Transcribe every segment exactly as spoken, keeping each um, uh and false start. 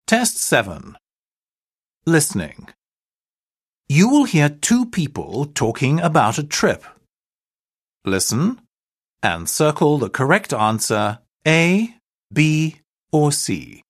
Test seven. Listening. You will hear two people talking about a trip. Listen and circle the correct answer A, B, or C.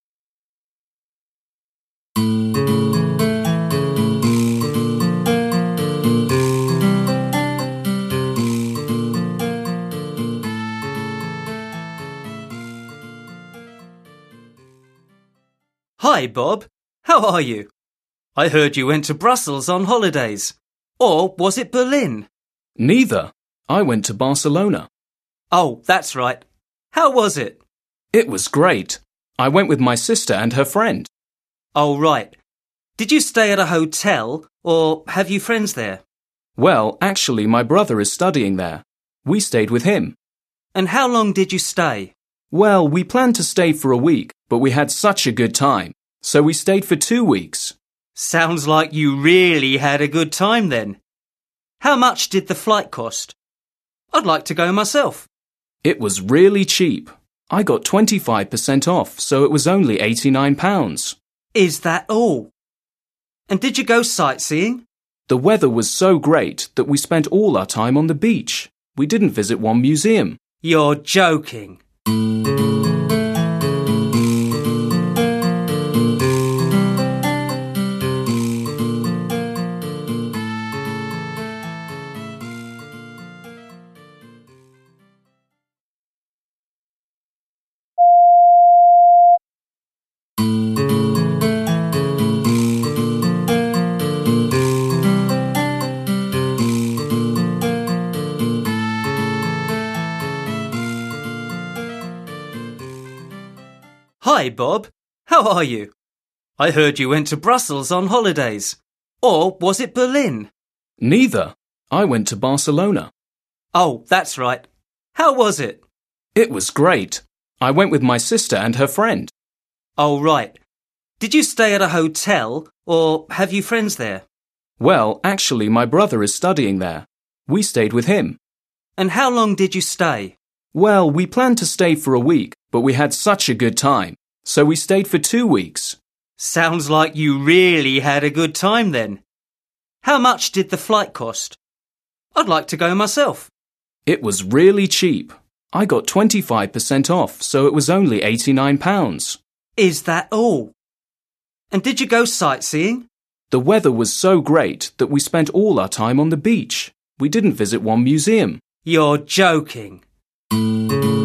Hi, Bob. How are you? I heard you went to Brussels on holidays. Or was it Berlin? Neither. I went to Barcelona. Oh, that's right. How was it? It was great. I went with my sister and her friend. Oh, right. Did you stay at a hotel or have you friends there? Well, actually, my brother is studying there. We stayed with him. And how long did you stay? Well, we planned to stay for a week, but we had such a good time. So we stayed for two weeks. Sounds like you really had a good time then. How much did the flight cost? I'd like to go myself. It was really cheap. I got twenty-five percent off, so it was only eighty-nine pounds. Is that all? And did you go sightseeing? The weather was so great that we spent all our time on the beach. We didn't visit one museum. You're joking. Hi, Bob. How are you? I heard you went to Brussels on holidays. Or was it Berlin? Neither. I went to Barcelona. Oh, that's right. How was it? It was great. I went with my sister and her friend. Oh, right. Did you stay at a hotel or have you friends there? Well, actually, my brother is studying there. We stayed with him. And how long did you stay? Well, we planned to stay for a week, but we had such a good time. So we stayed for two weeks. Sounds like you really had a good time then. How much did the flight cost? I'd like to go myself. It was really cheap. I got twenty-five percent off, so it was only eighty-nine pounds. Is that all? And did you go sightseeing? The weather was so great that we spent all our time on the beach. We didn't visit one museum. You're joking.